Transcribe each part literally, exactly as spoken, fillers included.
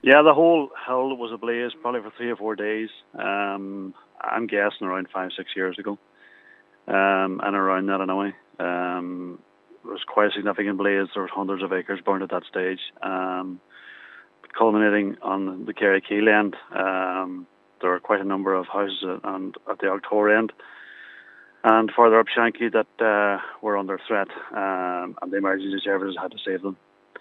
Yeah, the whole hill was ablaze probably for three or four days. Um, I'm guessing around five, six years ago, um, and around that anyway. Um, it was quite a significant blaze. There was hundreds of acres burned at that stage, um, culminating on the Kerry Keel end. Um, there were quite a number of houses at, and at the Octor end, and further up Shanky that uh, were under threat, um, and the emergency services had to save them.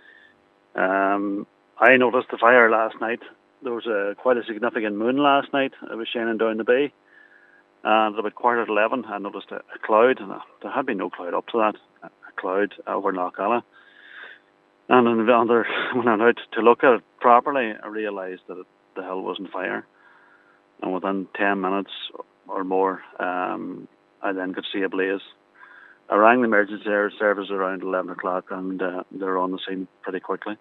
Um, I noticed the fire last night. There was a quite a significant moon last night. It was shining down the bay, and at about quarter to eleven, I noticed a, a cloud, and there had been no cloud up to that. A cloud over Knockalla, and in the under, when I went out to look at it properly, I realised that it, the hill was on fire. And within ten minutes or more, um, I then could see a blaze. I rang the emergency service around eleven o'clock, and uh, they were on the scene pretty quickly.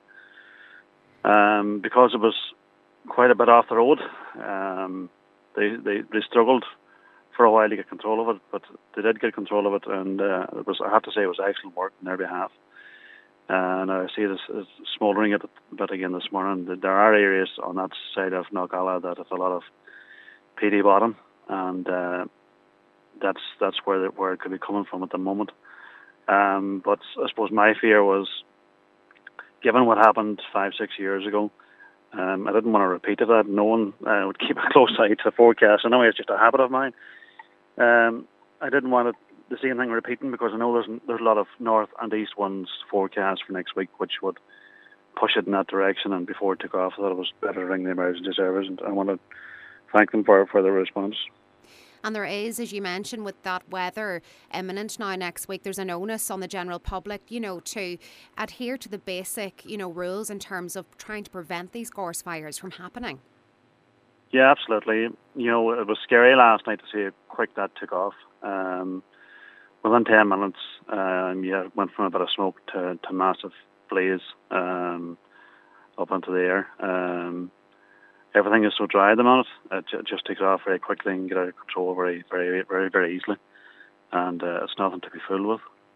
Um, because it was quite a bit off the road, um, they, they they struggled for a while to get control of it, but they did get control of it, and uh, it was, I have to say, it was excellent work on their behalf. And I see this is smouldering a bit again this morning. There are areas on that side of Knockalla that have a lot of peaty bottom, and uh, that's that's where it, where it could be coming from at the moment. Um, but I suppose my fear was, given what happened five, six years ago, um, I didn't want to repeat it. That no one uh, would keep a close eye to the forecast. Anyway, it's just a habit of mine. Um, I didn't want it, the same thing repeating, because I know there's there's a lot of north and east winds forecast for next week, which would push it in that direction. And before it took off, I thought it was better to ring the emergency service, and I want to thank them for, for their response. And there is, as you mentioned, with that weather imminent now next week, there's an onus on the general public, you know, to adhere to the basic, you know, rules in terms of trying to prevent these gorse fires from happening. Yeah, absolutely. You know, it was scary last night to see how quick that took off. Um, within ten minutes, um, yeah, it went from a bit of smoke to, to massive blaze um, up into the air. Um, everything is so dry at the moment. It just takes off very quickly and get out of control very, very, very, very easily. And uh, it's nothing to be fooled with.